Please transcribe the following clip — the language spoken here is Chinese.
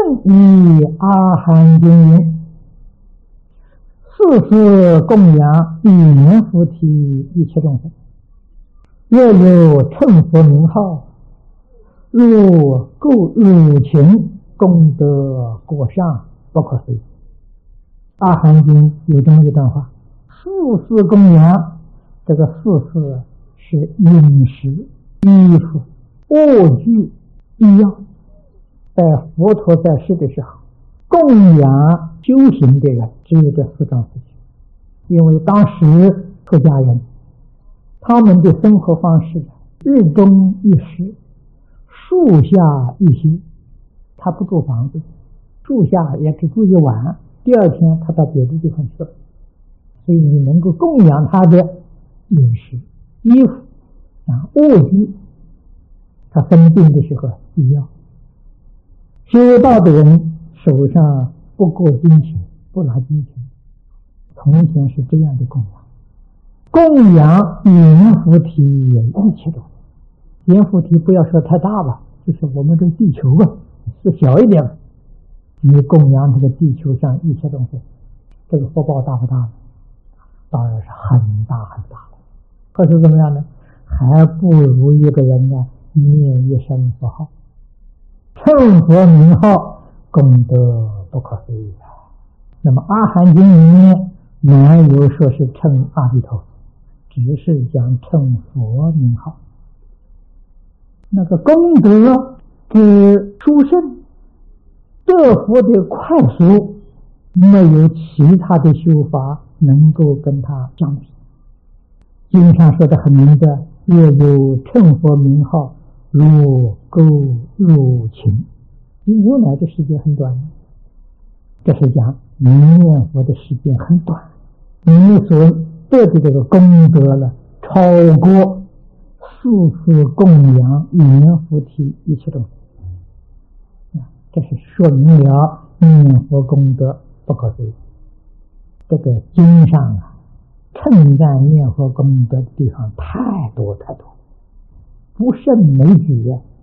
以阿含经云：四事供养一念菩提一切众生，若有称佛名号，如故汝情功德过上，不可思议。阿含经有这么一段话：四事供养，这个四事是饮食、衣服、卧具、医药。在佛陀在世的时候，供养修行的人只有这四桩事情。因为当时出家人他们的生活方式日中一食，树下一宿，他不住房子，树下也只住一晚，第二天他到别的地方去了。所以你能够供养他的饮食、衣服卧具，他生病的时候医药。修道的人手上不过金钱，不拿金钱，从前是这样的供养。供养阎浮提一切的，阎浮提不要说太大吧，就是我们这个地球吧，是小一点，你供养这个地球上一切东西，这个福报大不大呢？当然是很大很大的。可是怎么样呢？还不如一个人念一声佛号，称佛名号，功德不可思议。那么阿含经里面没有说是称阿弥陀佛，只是讲称佛名号。那个功德之殊胜，得福的快速，没有其他的修法能够跟它相比。经上说的很明白：若有称佛名号，如钩入情。牛奶的时间很短，这是讲你念佛的时间很短，你所得的这个功德呢，超过四次供养阎浮提一切众生。这是说明了念佛功德不可思议。这个经上称赞念佛功德的地方太多太多，不胜枚举